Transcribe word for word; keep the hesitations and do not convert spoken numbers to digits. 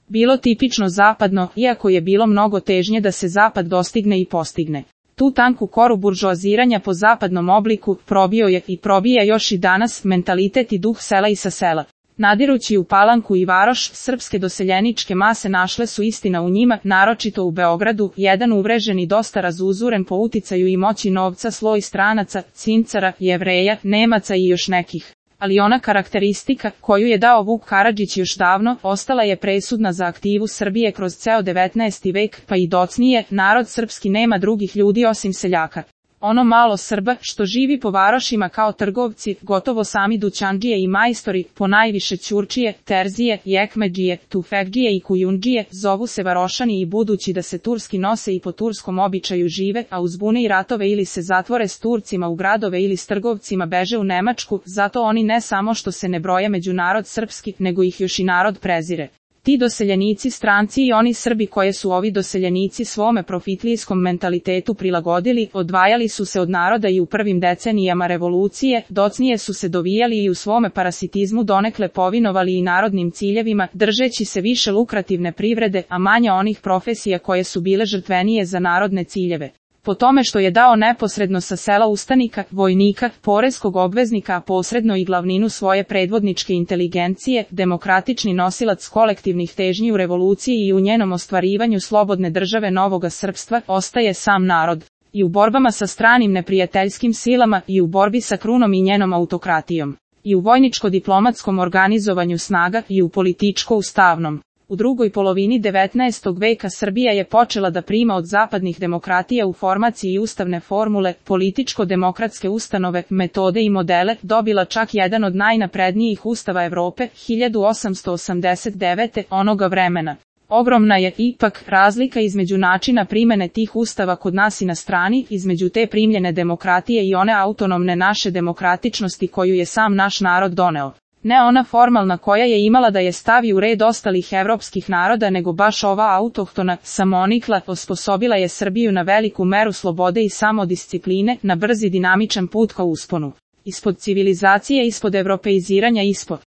bilo tipično zapadno, iako je bilo mnogo težnje da se zapad dostigne i postigne. Tu tanku koru buržoaziranja po zapadnom obliku probio je i probija još i danas mentalitet i duh sela i sa sela. Nadirući u Palanku i Varoš, srpske doseljeničke mase našle su istina u njima, naročito u Beogradu, jedan uvrežen i dosta razuzuren po uticaju i moći novca sloj stranaca, cincara, Jevreja, Nemaca i još nekih. Ali ona karakteristika, koju je dao Vuk Karadžić još davno, ostala je presudna za aktivu Srbije kroz ceo devetnaesti vek, pa i docnije, narod srpski nema drugih ljudi osim seljaka. Ono malo Srba, što živi po varošima kao trgovci, gotovo sami dućandžije i majstori, ponajviše ćurčije, terzije, jekmedžije, tufekdžije i kujundžije, zovu se varošani i budući da se turski nose i po turskom običaju žive, a uzbune i ratove ili se zatvore s Turcima u gradove ili s trgovcima beže u Nemačku, zato oni ne samo što se ne broje među narod srpski, nego ih još i narod prezire. Ti doseljenici stranci i oni Srbi koje su ovi doseljenici svome profitlijskom mentalitetu prilagodili, odvajali su se od naroda i u prvim decenijama revolucije, docnije su se dovijali i u svome parasitizmu donekle povinovali i narodnim ciljevima, držeći se više lukrativne privrede, a manje onih profesija koje su bile žrtvenije za narodne ciljeve. Po tome što je dao neposredno sa sela ustanika, vojnika, poreskog obveznika, a posredno i glavninu svoje predvodničke inteligencije, demokratični nosilac kolektivnih težnji u revoluciji i u njenom ostvarivanju slobodne države novoga srpstva, ostaje sam narod. I u borbama sa stranim neprijateljskim silama, i u borbi sa krunom i njenom autokratijom. I u vojničko-diplomatskom organizovanju snaga, i u političko-ustavnom. U drugoj polovini devetnaestog veka Srbija je počela da prima od zapadnih demokratija u formaciji i ustavne formule, političko-demokratske ustanove, metode i modele, dobila čak jedan od najnaprednijih ustava Evrope, hiljadu osamsto osamdeset devete. onoga vremena. Ogromna je, ipak, razlika između načina primene tih ustava kod nas i na strani, između te primljene demokratije i one autonomne naše demokratičnosti koju je sam naš narod doneo. Ne ona formalna koja je imala da je stavi u red ostalih evropskih naroda, nego baš ova autohtona, samonikla, osposobila je Srbiju na veliku meru slobode i samodiscipline, na brzi dinamičan put ka usponu. Ispod civilizacije, ispod evropeiziranja, ispod